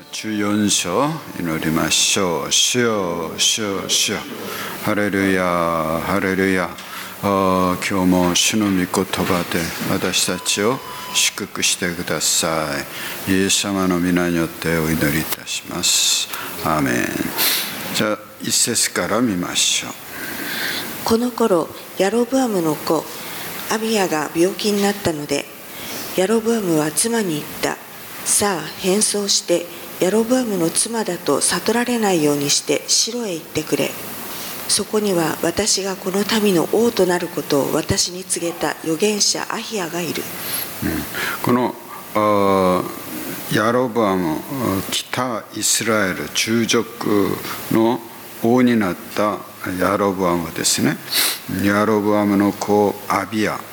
14章祈りましょう。主よ、主よ、主よ。ハレルヤ、ハレルヤ。今日も主の御言葉で私たちを祝福してください。イエス様の皆によってお祈りいたします。アーメン。じゃあ一節から見ましょう。 この頃ヤロブアムの子アビヤが病気になったので、ヤロブアムは妻に言った。さあ変装してヤロブアムの妻だと悟られないようにしてシロへ行ってくれ。そこには私がこの民の王となることを私に告げた預言者アヒヤがいる。 このヤロブアム、北イスラエル中族の王になったヤロブアムですね。ヤロブアムの子アビヤ。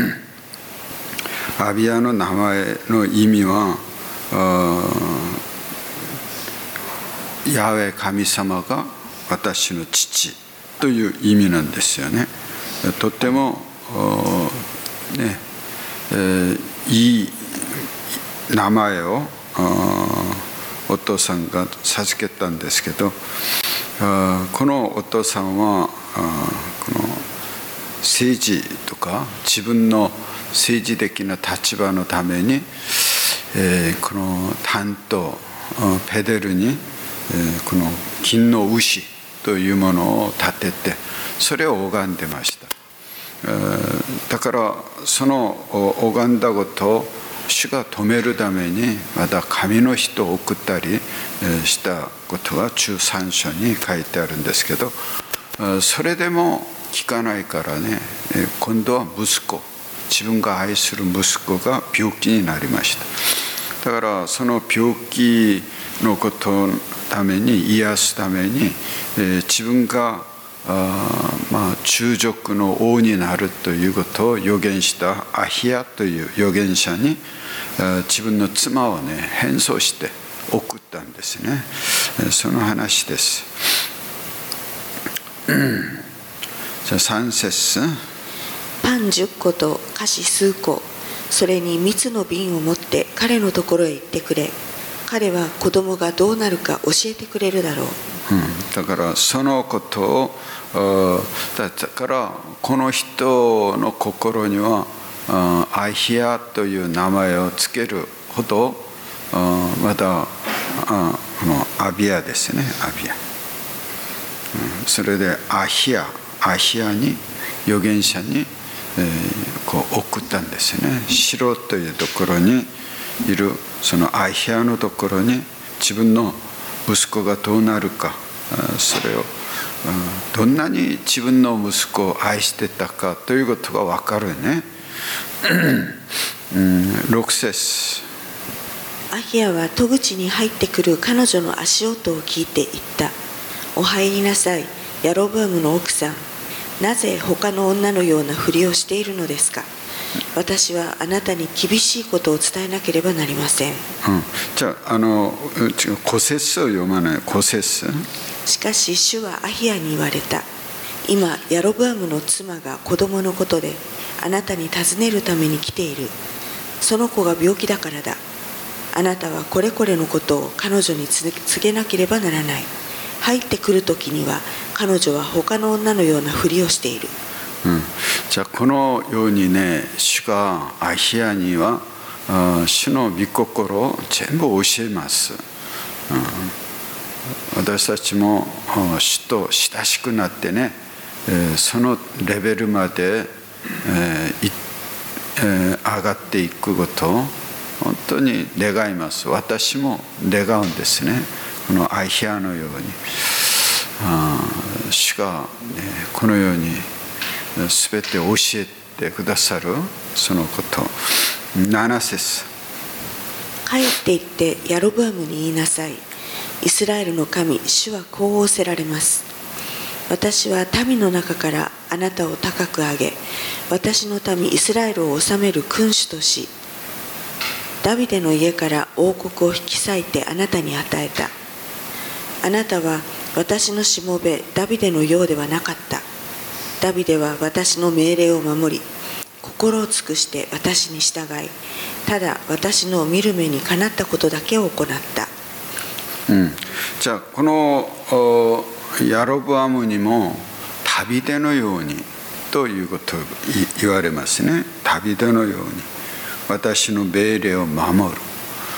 アビヤの名前の意味はヤハウェ神様が私の父という意味なんですよね。とってもいい名前をお父さんが授けたんですけど、このお父さんはこの政治とか自分の政治的な立場のためにこの担当ペデルにこの金の牛というものを立ててそれを拝んでました。だからその拝んだことを主が止めるためにまた神の人を送ったりしたことが13章に書いてあるんですけど、それでも聞かないからね、今度は息子、自分が愛する息子が病気になりました。だからその病気のことのために癒すために、自分が中族の王になるということを予言したアヒヤという預言者に自分の妻をね変装して送ったんですね。その話です。じゃあ3節。 パン10個と菓子数個、それに蜜の瓶を持って彼のところへ行ってくれ。彼は子供がどうなるか教えてくれるだろう。 だからそのことをだからこの人の心にはアヒヤという名前をつけるほどまだこのアビヤですね、アビヤ。それでアヒヤに預言者にこう送ったんですね。城というところにいるそのアヒヤのところに自分の息子がどうなるか、それをどんなに自分の息子を愛してたかということが分かるね。6節。 アヒヤは戸口に入ってくる彼女の足音を聞いて言った。お入りなさい、ヤロブアムの奥さん。なぜ他の女のようなふりをしているのですか。私はあなたに厳しいことを伝えなければなりません。 じゃあ古節を読まない。古節。 しかし主はアヒヤに言われた。今ヤロブアムの妻が子供のことであなたに尋ねるために来ている。その子が病気だからだ。あなたはこれこれのことを彼女に告げなければならない。入ってくるときには彼女は他の女のようなふりをしている。 じゃあこのようにね、主がアヒヤには主の御心を全部教えます。私たちも主と親しくなってね、そのレベルまで上がっていくことを本当に願います。私も願うんですね。このアヒヤのように主が、このように全て教えてくださるそのこと。7節。 帰って行ってヤロブアムに言いなさい。イスラエルの神主はこう仰せられます。私は民の中からあなたを高く上げ、私の民イスラエルを治める君主とし、ダビデの家から王国を引き裂いてあなたに与えた。あなたは私のしもべダビデのようではなかった。ダビデは私の命令を守り、心を尽くして私に従い、ただ私の見る目にかなったことだけを行った。 じゃあこのヤロブアムにも旅出のようにということを言われますね。旅出のように私の命令を守る。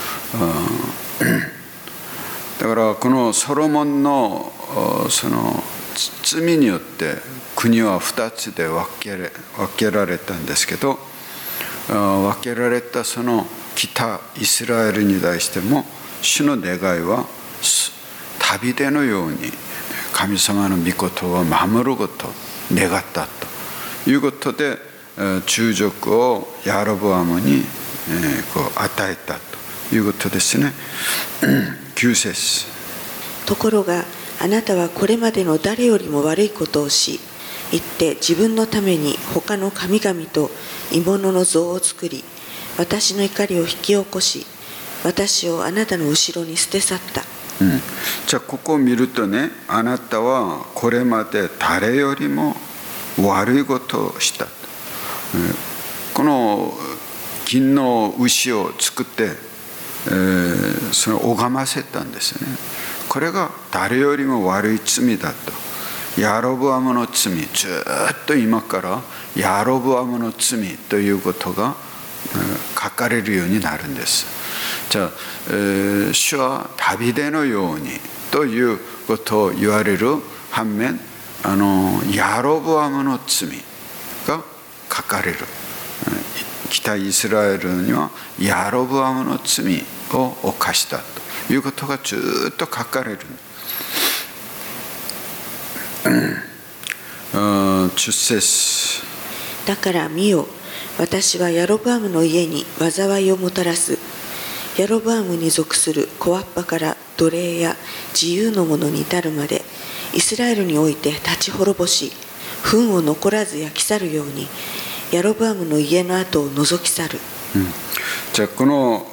だからこのソロモンのその罪によって国は2つで分けられたんですけど、分けられたその北イスラエルに対しても主の願いは旅出のように神様の御事を守ることを願ったということで、忠辱をヤロブアムに与えたということですね。9節。 ところがあなたはこれまでの誰よりも悪いことをし、行って自分のために他の神々と鋳物の像を作り、私の怒りを引き起こし、私をあなたの後ろに捨て去った。 じゃあここを見るとね、あなたはこれまで誰よりも悪いことをした。この金の牛を作って、それを拝ませたんですね。これが誰よりも悪い罪だと。ヤロブアムの罪、ずっと今からヤロブアムの罪ということが書かれるようになるんです。じゃあ、主は旅出のようにということを言われる反面、ヤロブアムの罪が書かれる。北イスラエルにはヤロブアムの罪を犯したということがずっと書かれる。10節。 だから見よ、私はヤロブアムの家に災いをもたらす。ヤロブアムに属する小わっぱから奴隷や自由の者に至るまで、イスラエルにおいて立ち滅ぼし、糞を残らず焼き去るように、ヤロブアムの家の跡を除き去る。 じゃあこの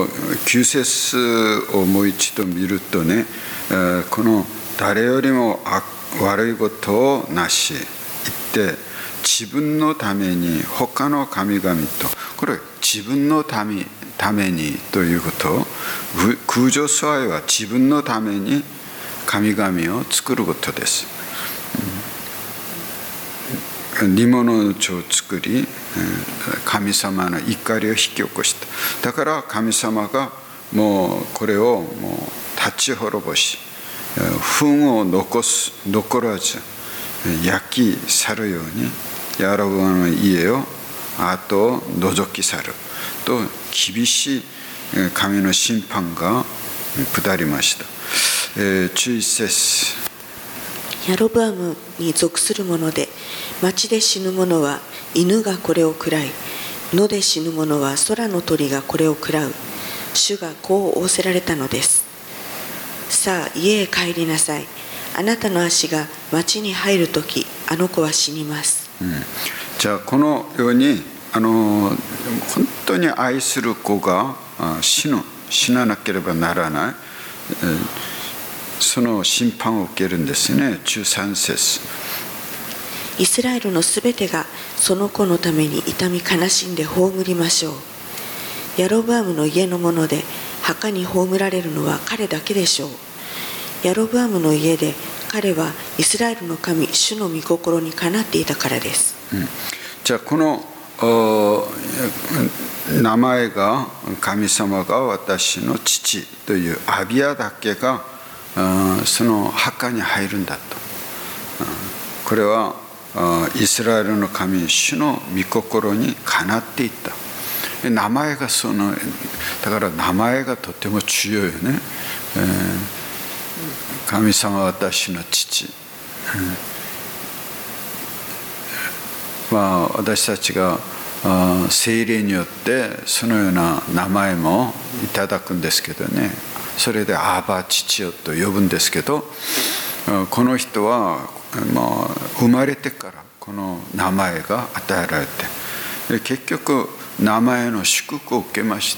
9節をもう一度見るとね、この誰よりも悪いことをなし言って、自分のために他の神々と、これ自分のためにということ、空女崇拝は自分のために神々を作ることです。煮物の地を作り、神様の怒りを引き起こした。だから神様がもうこれをもう立ち滅ぼし、糞を残らず焼き去るようにヤロブアムの家を後を除き去ると厳しい神の審判が下りました。11節。 ヤロブアムに属する者で町で死ぬ者は犬がこれを食らい、野で死ぬ者は空の鳥がこれを食らう。主がこう仰せられたのです。さあ家へ帰りなさい。あなたの足が町に入るとき、あの子は死にます。 じゃあこのように本当に愛する子が死ななければならない、その審判を受けるんですね。13節。 イスラエルのすべてがその子のために痛み悲しんで葬りましょう。ヤロブアムの家のもので墓に葬られるのは彼だけでしょう。ヤロブアムの家で彼はイスラエルの神主の御心にかなっていたからです。 じゃあこの名前が神様が私の父というアビアだけがその墓に入るんだと。これはイスラエルの神主の御心にかなっていった。名前がだから名前がとても強いよね。神様は私の父。私たちが聖霊によってそのような名前もいただくんですけどね。それでアーバ父よと呼ぶんですけど、この人は生まれてからこの名前が与えられて、結局名前の祝福を受けました。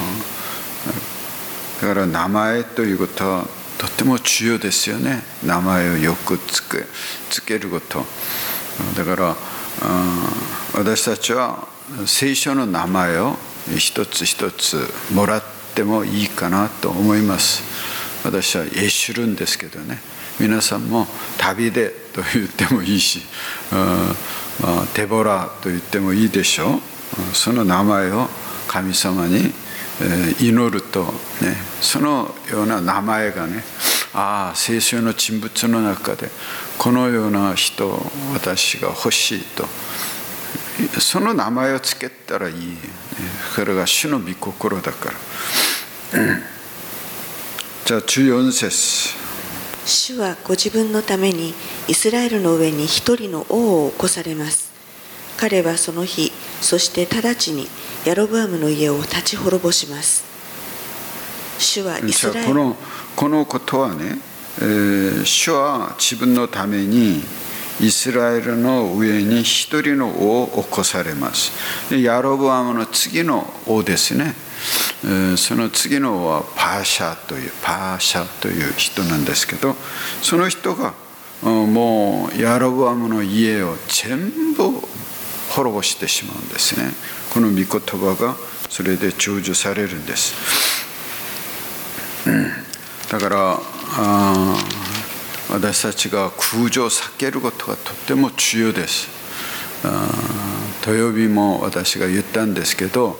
だから名前ということはとても重要ですよね。名前をよくつけること。だから私たちは聖書の名前を一つ一つもらってもいいかなと思います。 私はエシュルンですけどね、皆さんもダビデと言ってもいいし、デボラと言ってもいいでしょう。その名前を神様に祈るとね、そのような名前がね、聖書の人物の中でこのような人を私が欲しいと、その名前をつけたらいい、ね、それが主の御心だから。じゃあ14節。 主はご自分のためにイスラエルの上に一人の王を起こされます。彼はその日、そして直ちにヤロブアムの家を立ち滅ぼします。主はイスラエル、 このことはね、主は自分のためにイスラエルの上に一人の王を起こされます。でヤロブアムの次の王ですね。その次の王はパーシャという人なんですけど、その人がもうヤロブアムの家を全部滅ぼしてしまうんですね。この御言葉がそれで成就されるんです。だから私たちが空情を避けることがとっても重要です。土曜日も私が言ったんですけど、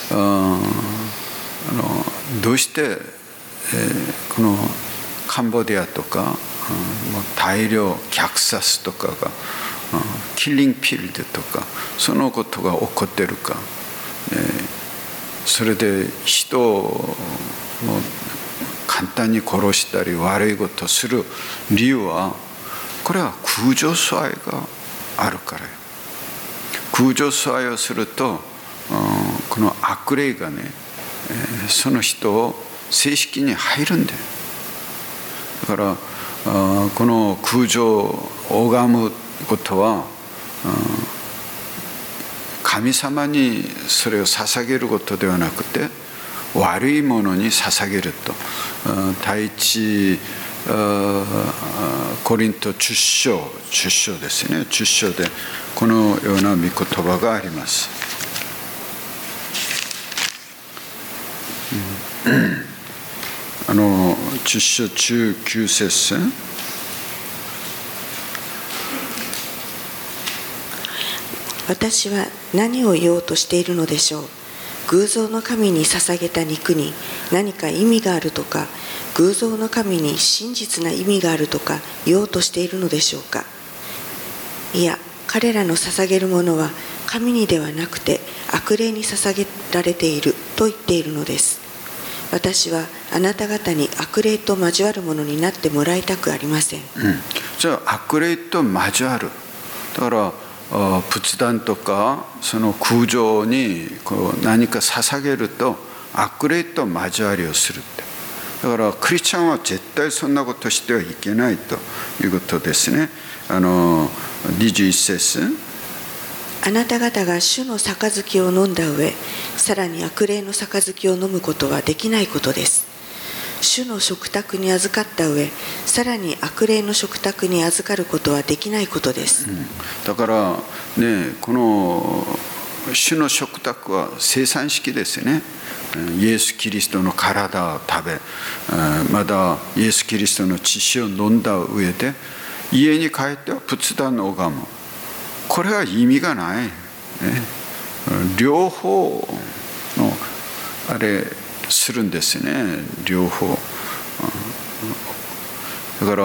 どうして、このカンボジアとか、大量虐殺とかが、キリングフィールドとかそのことが起こっているか、それで人を簡単に殺したり悪いことをする理由は、これは空情疎愛があるからよ。空情疎愛をするとこの悪霊がね、その人を正式に入るんだよ。だからこの空情を拝むことは神様にそれを捧げることではなくて悪いものに捧げると。第一コリント10章ですね。10章でこのような御言葉があります。10章19節。 私は何を言おうとしているのでしょう。偶像の神に捧げた肉に何か意味があるとか、偶像の神に真実な意味があるとか言おうとしているのでしょうか。いや、彼らの捧げるものは神にではなくて悪霊に捧げられていると言っているのです。私はあなた方に悪霊と交わるものになってもらいたくありません。 じゃあ悪霊と交わる。だから仏壇とかその空情にこう何か捧げると悪霊と交わりをするって。だからクリスチャンは絶対そんなことしてはいけないということですね。21節。 あなた方が主の杯を飲んだ上、さらに悪霊の杯を飲むことはできないことです。主の食卓に預かった上、さらに悪霊の食卓に預かることはできないことです。 だからね、この主の食卓は生産式ですね。イエス・キリストの体を食べ、まだイエス・キリストの血を飲んだ上で家に帰っては仏壇を拝む。これは意味がない、ね、両方のあれするんですね。両方だから、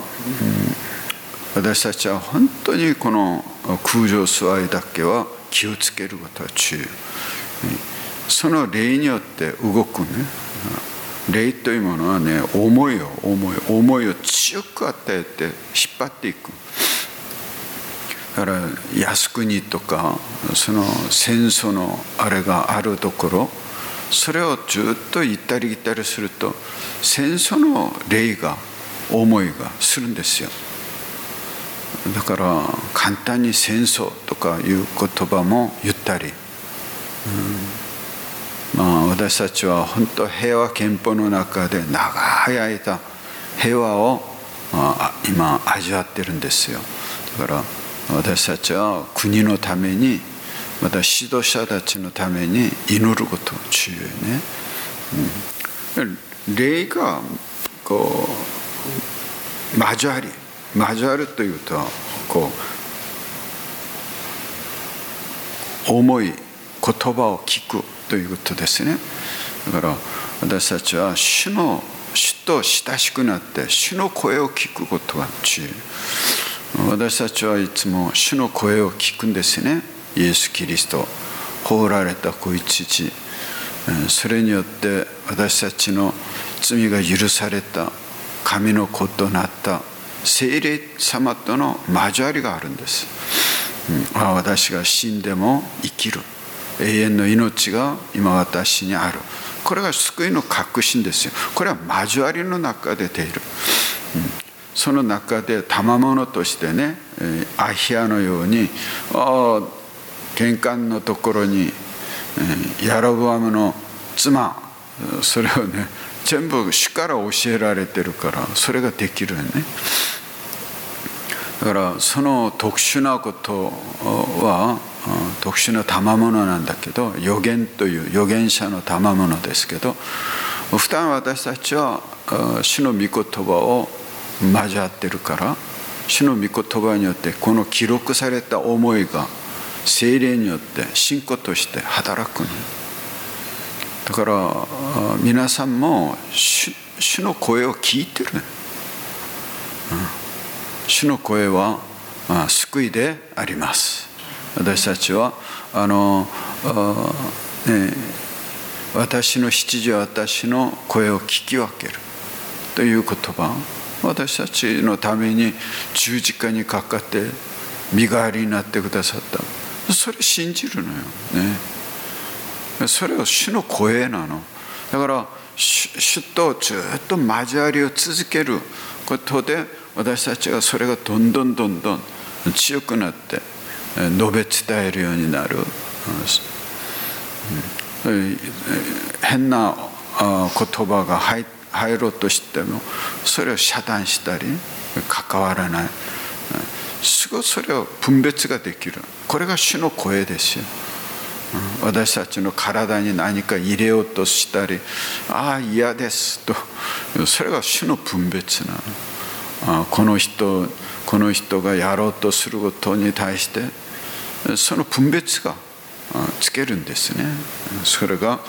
私たちは本当にこの空情疎愛だけは気をつけることは重要。その霊によって動くね、霊というものはね、思いを強く与えて引っ張っていく。だから靖国とかその戦争のあれがあるところ、それをずっと行ったり来たりすると戦争の霊が思いがするんですよ。だから簡単に戦争とかいう言葉も言ったり、私たちは本当平和憲法の中で長い間平和を今味わってるんですよ。だから私たちは国のために、また指導者たちのために祈ることが重要ね。霊がこう交わるというとこう重い言葉を聞くということですね。だから私たちは主と親しくなって主の声を聞くことが重要。私たちはいつも主の声を聞くんですね。イエス・キリスト放られた子羊、それによって私たちの罪が許された、神の子となった聖霊様との交わりがあるんです。私が死んでも生きる、永遠の命が今私にある。これが救いの確信ですよ。これは交わりの中で出る、その中で賜物としてね、アヒアのように玄関のところにヤロブアムの妻、それをね全部主から教えられてるから、それができるよね。だからその特殊なことは特殊な賜物なんだけど、預言という預言者の賜物ですけど、普段私たちは主の御言葉を交わってるから、主の御言葉によってこの記録された思いが聖霊によって信仰として働く。だから皆さんも主の声を聞いてる。主の声は救いであります。私たちは私の羊は私の声を聞き分けるという言葉、私たちのために十字架にかかって身代わりになってくださった。それ信じるのよね。それは主の声なの。だから主とずっと交わりを続けることで、私たちはそれがどんどん強くなって述べ伝えるようになる。変な言葉が入ろうとしてもそれを遮断したり関わらない、すぐそれを分別ができる。これが主の声ですよ。私たちの体に何か入れようとしたり、嫌ですと、それが主の分別なの。この人がやろうとすることに対してその分別がつけるんですね。それが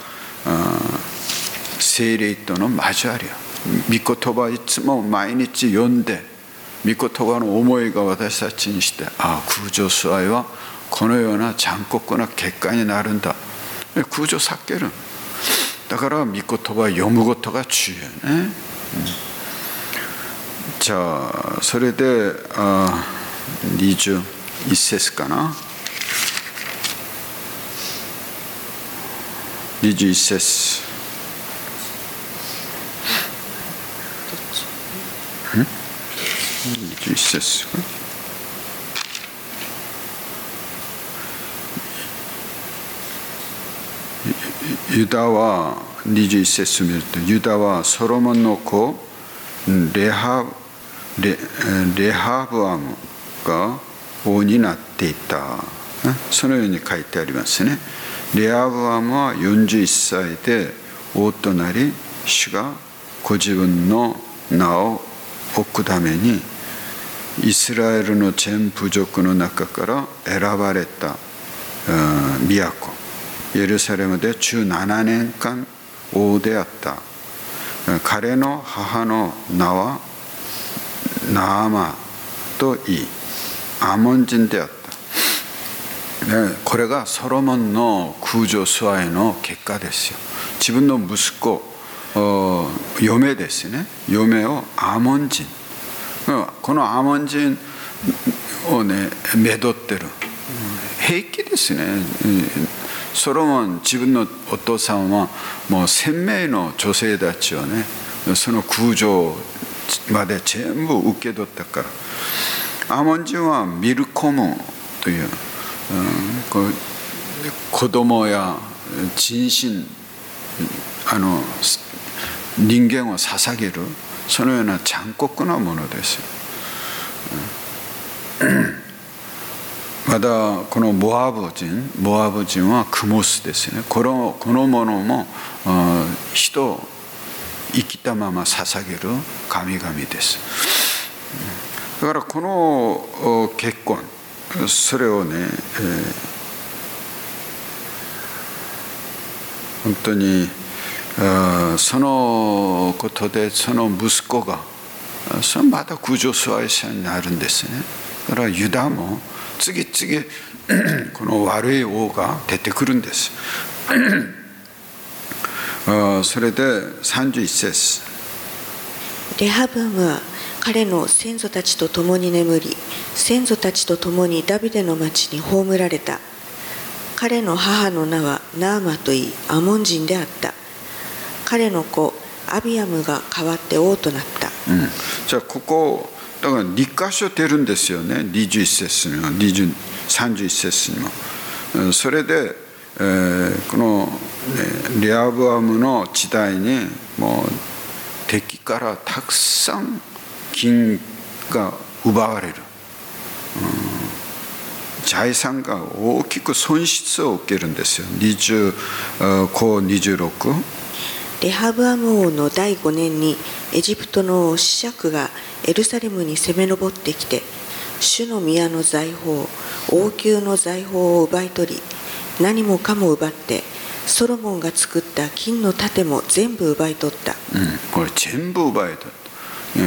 聖霊との交わり。御言葉いつも毎日読んで、御言葉の思いが私たちにして、空上崇拝はこのような残酷な結果になるんだ。空上避ける。だから御言葉を読むことが重要ね。じゃあそれで21節かな。21節。21節。ユダは21節見ると、ユダはソロモンの子レハブアムが王になっていた。そのように書いてありますね。レハブアムは41歳で王となり、主がご自分の名を置くためにイスラエルの全部族の中から選ばれた都エルサレムで17年間王であった。彼の母の名はナーマといい、アモン人であった。これがソロモンの空上崇拝の結果ですよ。自分の息子、嫁ですね。嫁をアモン人、このアモン人をねめどってる。平気ですね。ソロモン自分のお父さんはもう1000名の女性たちをね、その空上まで全部受け取ったから。アモン人はミルコムという、子供や人身人間を捧げる、そのような残酷なものですよ。まだこのモアブ人はクモスですね。このものも人生きたまま捧げる神々です。だからこの結婚、それをね、本当にそのことでその息子がそのまた宮女支配者になるんですね。だからユダも次々この悪い王が出てくるんです。それで31節、 レハブアムは彼の先祖たちと共に眠り、先祖たちと共にダビデの町に葬られた。彼の母の名はナーマといい、アモン人であった。彼の子アビアムが代わって王となった。 じゃあここだから2箇所出るんですよね。21節にも31節にも。それで、この、レアブアムの時代にもう敵からたくさん金が奪われる、財産が大きく損失を受けるんですよ。26。 レハブアム王の第5年にエジプトのシシャクがエルサレムに攻め上ってきて、主の宮の財宝、王宮の財宝を奪い取り、何もかも奪って、ソロモンが作った金の盾も全部奪い取った。 これ全部奪い取った。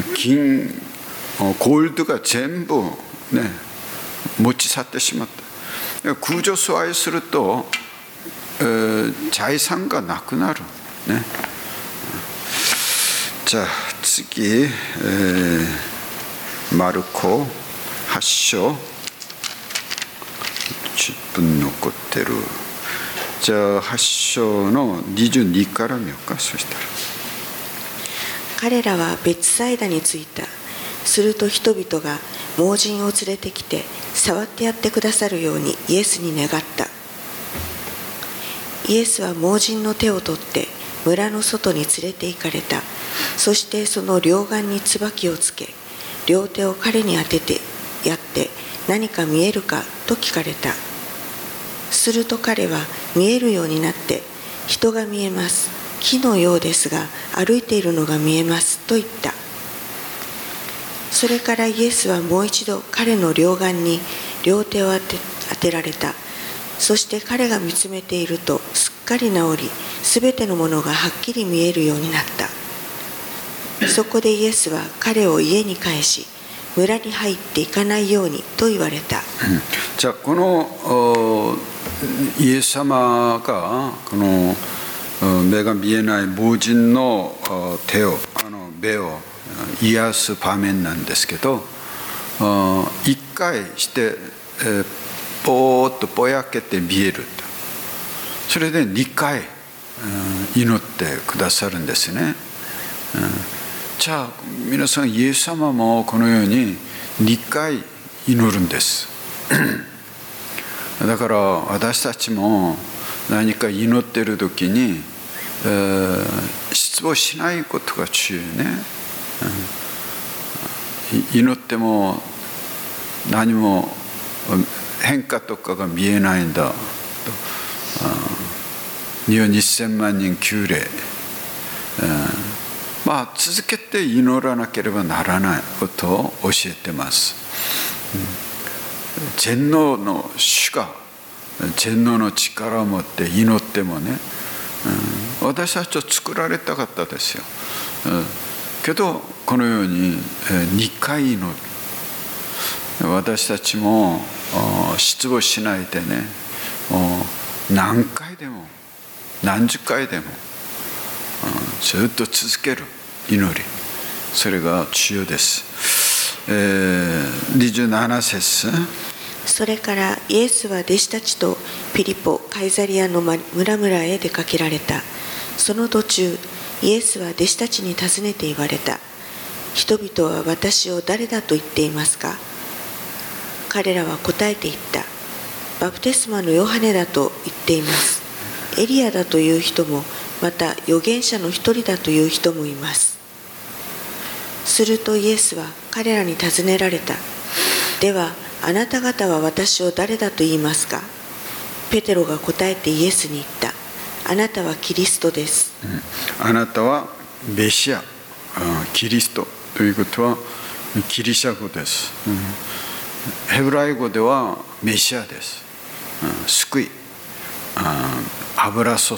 金、ゴールドが全部ね、持ち去ってしまった。宮女支配すると、財産がなくなる。ね、じゃあ次、マルコ8章10分残ってる。じゃあ8章の22から見ようか。そしたら彼らはベツサイダに着いた。すると人々が盲人を連れてきて触ってやってくださるようにイエスに願った。イエスは盲人の手を取って村の外に連れて行かれた。そしてその両眼に椿をつけ、両手を彼に当ててやって、何か見えるかと聞かれた。すると彼は見えるようになって、人が見えます、木のようですが歩いているのが見えますと言った。それからイエスはもう一度彼の両眼に両手を当てられた。そして彼が見つめているとすっかり治り、すべてのものがはっきり見えるようになった。そこでイエスは彼を家に帰し、村に入っていかないようにと言われた。 じゃあこのイエス様がこの目が見えない盲人の手を目を癒す場面なんですけど、一回してぼーっとぼやけて見えると。それで2回祈ってくださるんですね。じゃあ皆さん、イエス様もこのように2回祈るんです。だから私たちも何か祈っている時に失望しないことが重要ね。祈っても何も変化とかが見えないんだと、日本2000万人9例、続けて祈らなければならないことを教えてます。全能の主が全能の力を持って祈ってもね、私たちを作られた方ですよ。けどこのように2回祈る。私たちも失望しないでね、何回でも何十回でもずっと続ける祈り、それが重要です。27節。 それからイエスは弟子たちとピリポ・カイザリアの村々へ出かけられた。その途中、イエスは弟子たちに尋ねて言われた。人々は私を誰だと言っていますか？彼らは答えて言った。バプテスマのヨハネだと言っています。エリアだという人も、また預言者の一人だという人もいます。するとイエスは彼らに尋ねられた。ではあなた方は私を誰だと言いますか？ペテロが答えてイエスに言った。あなたはキリストです。 あなたはメシア、キリストということはギリシャ語です。ヘブライ語ではメシアです。救い、油注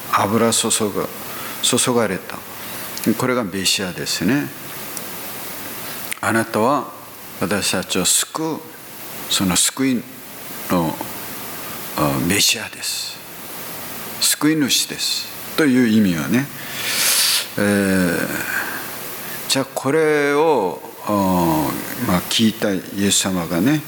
がれた、これがメシアですね。あなたは私たちを救う、その救いのメシアです。救い主ですという意味はね、じゃあこれを聞いたイエス様がね、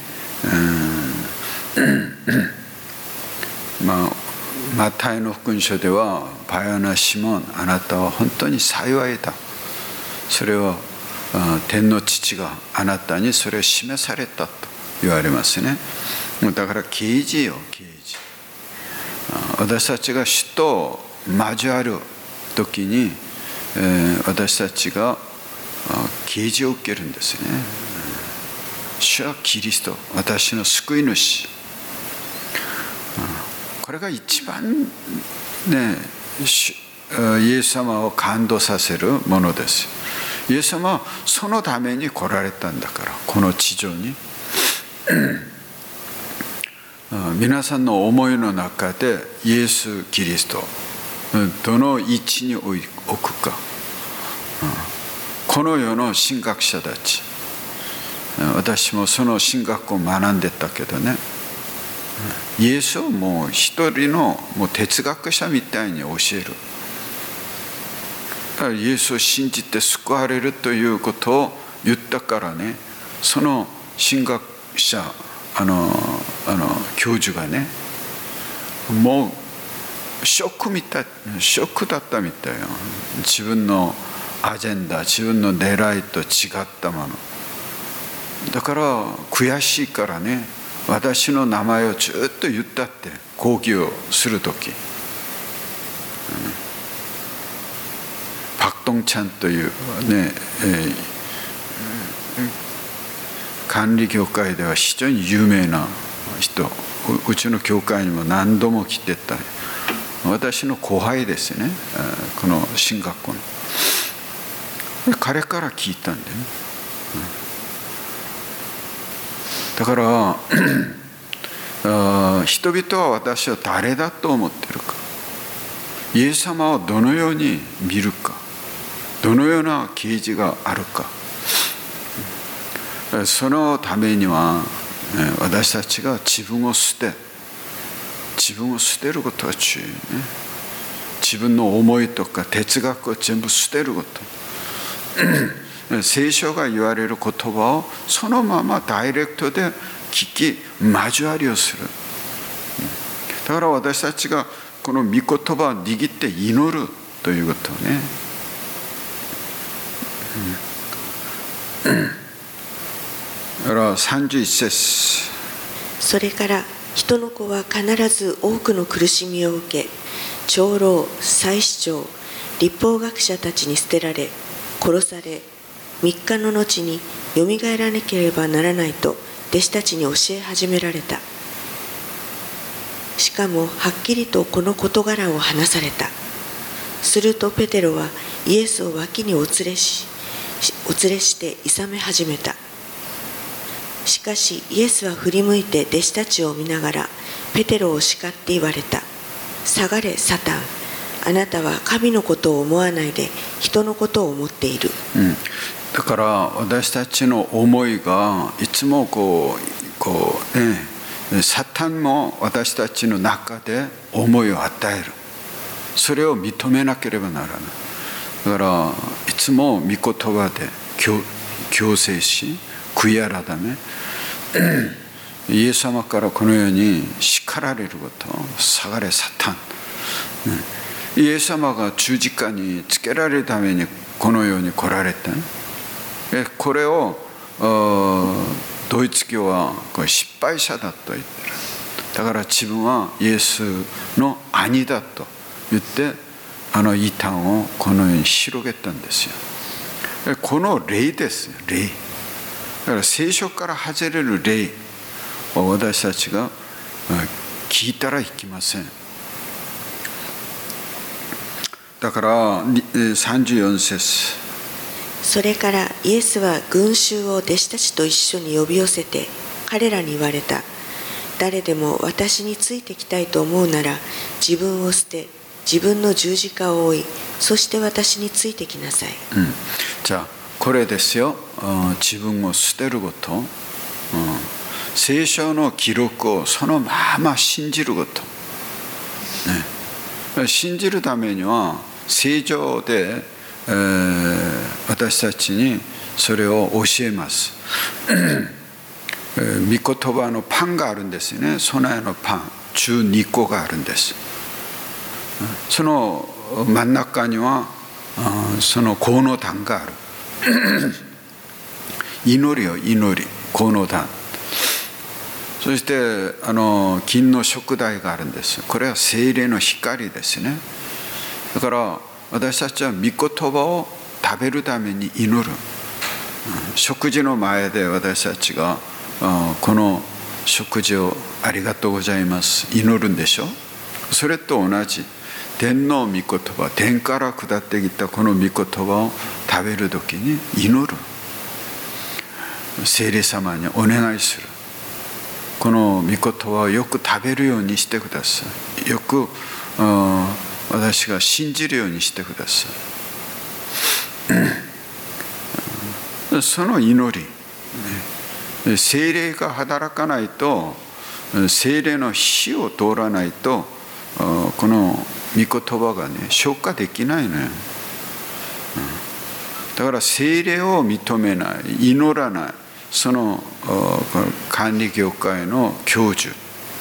マタイの福音書ではバヤナシモン、あなたは本当に幸いだ、それを天の父があなたにそれを示されたと言われますね。だから啓示よ、啓示。私たちが主と交わる時に、私たちが啓示を受けるんですね。主はキリスト、私の救い主。これが一番ね、イエス様を感動させるものです。イエス様はそのために来られたんだから、この地上に。皆さんの思いの中でイエス・キリスト、どの位置に置くか。この世の神学者たち、私もその神学を学んでたけどね、イエスをもう一人のもう哲学者みたいに教える。だからイエスを信じて救われるということを言ったからね、その神学者教授がね、もうショックだったみたいよ。自分のアジェンダ、自分の狙いと違ったものだから悔しいからね、私の名前をずっと言ったって講義をするとき、パクトンちゃんというね、管理協会では非常に有名な人、うちの教会にも何度も来てた、私の後輩ですね、この進学校の。彼から聞いたんでね。だから人々は私を誰だと思っているか、イエス様をどのように見るか、どのような啓示があるか、そのためには私たちが自分を捨てることが重要ね。自分の思いとか哲学を全部捨てること。聖書が言われる言葉をそのままダイレクトで聞き交わりをする。だから私たちがこの御言葉を握って祈るということね。だから31節、 それから人の子は必ず多くの苦しみを受け、長老、祭司長、律法学者たちに捨てられ殺され、3日の後によみがえらなければならないと弟子たちに教え始められた。しかもはっきりとこの事柄を話された。するとペテロはイエスを脇にお連れしていさめ始めた。しかしイエスは振り向いて弟子たちを見ながらペテロを叱って言われた。下がれサタン、あなたは神のことを思わないで人のことを思っている。 だから私たちの思いがいつもサタンも私たちの中で思いを与える。それを認めなければならない。だからいつも御言葉で強制し悔い改め、イエス様からこのように叱られること、下がれサタン。イエス様が十字架につけられるためにこのように来られた。これをドイツ教は失敗者だと言ってる。だから自分はイエスの兄だと言って異端をこのように広げたんですよ。この霊ですよ、霊。だから聖書から外れる霊を私たちが聞いたらいけません。 だから34節。 それからイエスは群衆を弟子たちと一緒に呼び寄せて彼らに言われた。誰でも私についてきたいと思うなら自分を捨て自分の十字架を追い、そして私についてきなさい。 じゃあこれですよ。自分を捨てること、聖書の記録をそのまま信じること、ね、信じるためには聖書で、私たちにそれを教えます。御言葉のパンがあるんですね。備えのパン12個があるんです。その真ん中にはその香の壇がある。祈りよ祈り、香の壇。そして金の燭台があるんです。これは聖霊の光ですね。だから私たちは御言葉を食べるために祈る。食事の前で私たちがこの食事をありがとうございます祈るんでしょ。それと同じ天の御言葉、天から下ってきたこの御言葉を食べるときに祈る。聖霊様にお願いする。この御言葉をよく食べるようにしてください。よく私が信じるようにしてください。その祈り、聖霊が働かないと、聖霊の火を通らないと、この御言葉がね消化できないのよ。だから聖霊を認めない、祈らない、その管理業界の教授、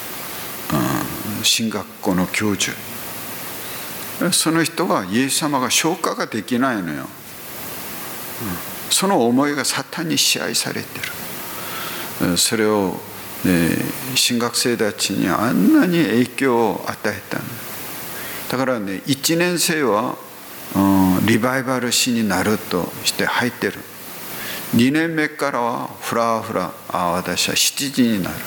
神学校の教授、その人はイエス様が消化ができないのよ。その思いがサタンに支配されてる。それを、神学生たちにあんなに影響を与えたの。だからね、1年生はリバイバル師になるとして入ってる。2年目からはフラフラ、私は7時になる。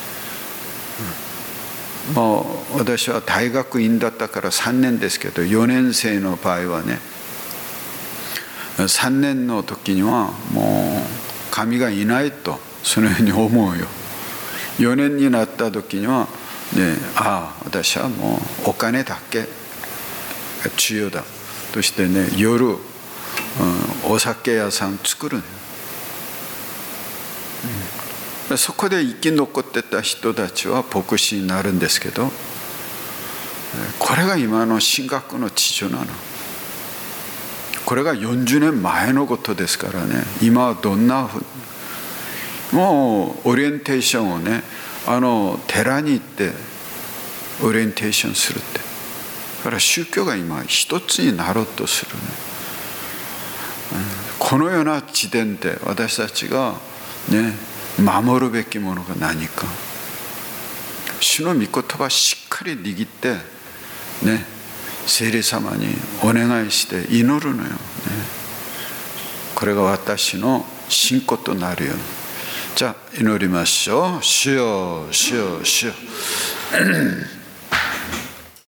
もう私は大学院だったから3年ですけど、4年生の場合はね、3年の時にはもう神がいないとそのように思うよ。4年になった時には、ね、私はもうお金だけが重要だとしてね、夜、お酒屋さん作るのよ。そこで生き残ってた人たちは牧師になるんですけど、これが今の神学の秩序なの。これが40年前のことですからね。今はどんなふうにもうオリエンテーションをね、寺に行ってオリエンテーションするって。だから宗教が今一つになろうとするね。このような時点で私たちがね、守るべきものが何か。主の御言葉をしっかり握ってね、聖霊様にお願いして祈るのよね。これが私の信仰となるように。じゃあ祈りましょう。主よ主よ主よ